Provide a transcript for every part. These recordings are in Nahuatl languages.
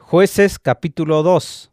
Jueces capítulo 2.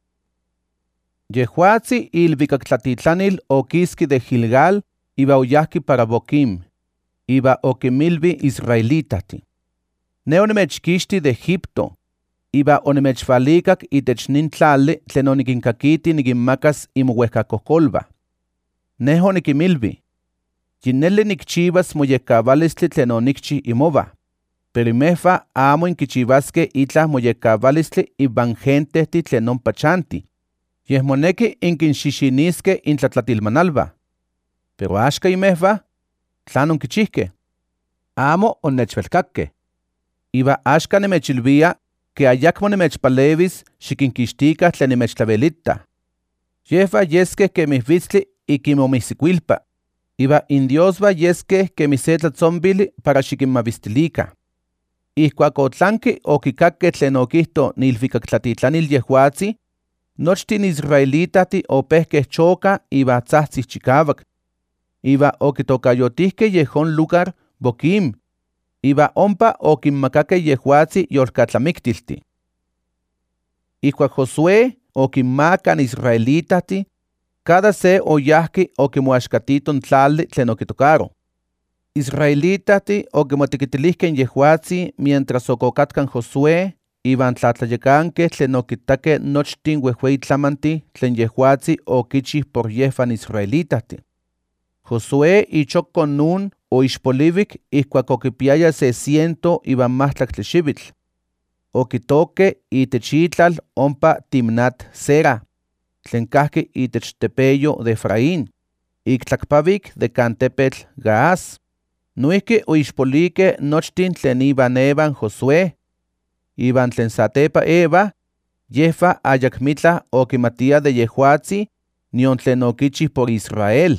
Yehuatzi ilvikaktlatitlaniil okiski de Gilgal, iba oyahki para Boquim, iba okimilvi israelitati. Ne onimechkixti de Egipto, iba onimechvalikak itech nin tlali tlen onikinkakiti nikinmakas imouejkakokolva. Ne onikimilvi, yineli nikchivas moyekkavalistli tlen onikchi imova, pero imehva amo inkichivaske itlah moyekkavalistli ivan gentehti tlen ompa chanti, yeh moneki inkinxixiniske intlatlatilmanalva. Pero axka imehva, tlan onkichihke? Amo onnechvelkakke. Iba axka nimechilvia que ayakmo nimechpalevis xikinkixtikah tlen nimechtlavelita. Yehva yeskeh kemih vitztli ikimomihsikuilpa, iba indiosva yeskeh kemih se tlatzombili para xikinmavistilika. Ihkuak otlanki okikakkeh tlen okihto niilvikaktlatitlanil Yehuatzi, nochtin israelitati opehkeh choka iba tzahtsih chikavak, iba okitokayotihkeh yehon lugar Boquim, iba ompa okinmakakeh Yehuatzi yolkatlamiktilti. Ihkuak Josué okinmakan israelitati, cada se oyahki okimoaxkatiton tlali tlen okitokaro. Israelitati okimotekitilihken Yehuatzi mientras okokatkan Josué, iban tlatlayekankeh tlen okitakeh nochtin uejueyitlamantih tlen Yehuatzi okichih por yehvan israelitati. Josué ichokon Nun oixpolivik ihkuak okipiaya 600 xivitl. Okitokeh itech itlal ompa Timnat Sera, tlen kahki itech tepeyo de Efraín, ik tlakpavik de kan tepetl Gaas. Noihki oixpolikeh nochtin tlen iban evan Josué. Iban tlen satepa eva, yehva ayakmitlah okimatia de Yehuatzi, nion tlen okichih por Israel.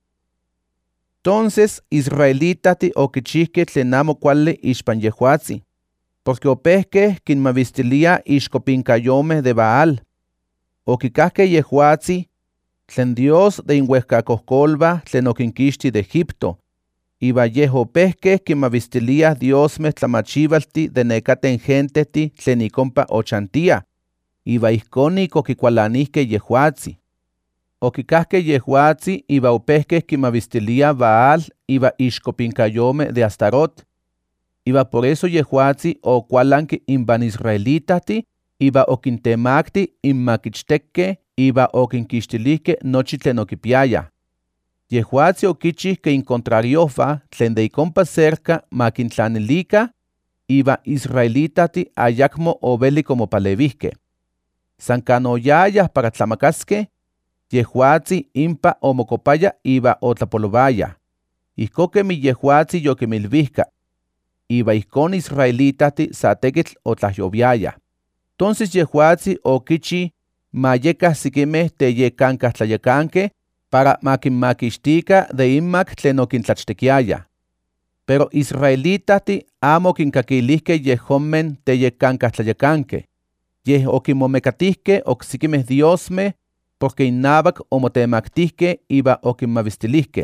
Tonces israelitati okichihkeh tlen amo kuali ixpan Yehuatzi, porque opehkeh kinmavistilia ixkopinkayomeh de Baal. Okikahkeh Yehuatzi, tlen Dios de inhuejkakohkolva tlen okinkixti de Egipto, iba yeh opehkeh kinmavistiliah diosmeh tlamachivalti de nekaten gentehti tlen ikompa ochantia, iba ihkonik okikualanihkeh Yehuatzi. Okikahkeh Yehuatzi iba opehkeh kinmavistiliah Baal iba ixkopinkayomeh de Astarot. Iba por eso Yehuatzi okualanki invan israelitati, iba okintemakti inmakichtekeh, iba okinkixtilihkeh nochi tlen okipiayah. Yehuatzi okichih que incontrariojva tlen de ikompa cerca makintlanilika, iba israelitati ayakmo ovelik omopalevihkeh. San kan oyayah para tlamakaskeh, Yehuatzi impa omokopaya iba otlapolovaya. Ihko kemi Yehuatzi yokimilvihka. Iba ihkon israelitati sa tekitl otlahyoviayah. Tonces Yehuatzi okichih mayekah sikimeh teyekankah tlayekankeh, para makinmakixtika de inmak tlen okintlachtekiaya. Pero israelitati amo kinkakilihkeh yehomen teyekankah tlayekankeh, yeh okimomekatihkeh oksikimeh diosmeh, porque innavak omotemaktihkeh iba okinmavistilihkeh.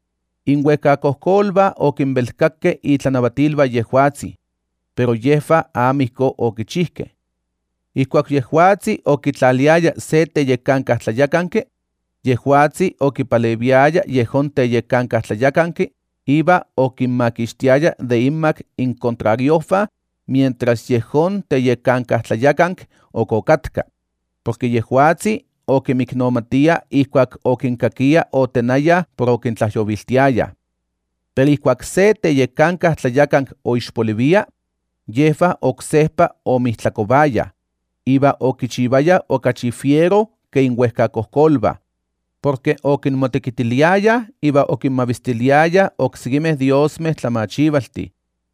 Inhuejkakohkolva okinbelkakkeh itlanavatilva Yehuatzi, pero yehva amo ihko okichihkeh. Ihkuak Yehuatzi okitlaliaya se teyekankah tlayakanki, Yehuatzi okipaleviaya yehon teyekankah tlayakanki, iba okinmakixtiaya de inmak incontrariojva, mientras yehon teyekankah tlayakank okokatka, porque Yehuatzi okimiknomatia ihkuak okinkakia otenayah por okintlahyoviltiaya. Pero ihkuak se teyekankah tlayakank oixpolivia, yehva oksehpa omihtlakovaya, iba okichivaya okachi fiero que inhuejkakohkolva, porque okinmotekitiliaya iba okinmavistiliaya oksikimeh diosmeh tlamachivalti.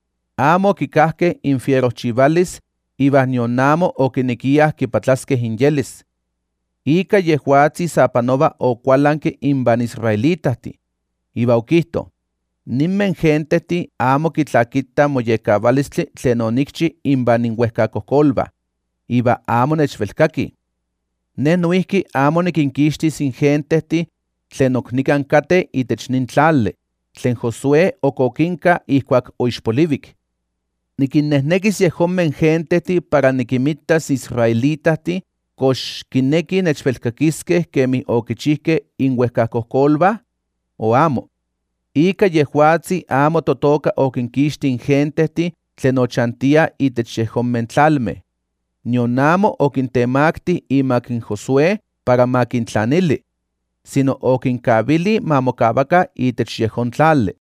Amo kikahkeh infierohchivalis, iba nion amo okinekiah kipatlaskeh inyelis. Ika Yehuatzi sapanova okualanki invan israelitati, iba okihto, ninmen gentehti amo kitlakitah moyekkavalistli tlen onikchi invan inhuejkakohkolva, iba amo nechvelkaki. Ne noihki amo nikinkixtis in gentehti tlen oknikan kateh itech nin tlali, tlen Josué okokinka ihkuak oixpolivik. Niquinnehnequis yehomen gentehti para niquimitas israelitahti kox quinequi nechvelcaquisqueh quemih oquichihqueh inhuehcacocolvah o amo. Ica yehuatzi amo totoca oquinquixti gentehti tlen ochantia itech yehomen tlalmeh, nion amo oquintemacti imac Josué para maquintlanili, sino oquincavili ma mocavaca itech yehon tlali.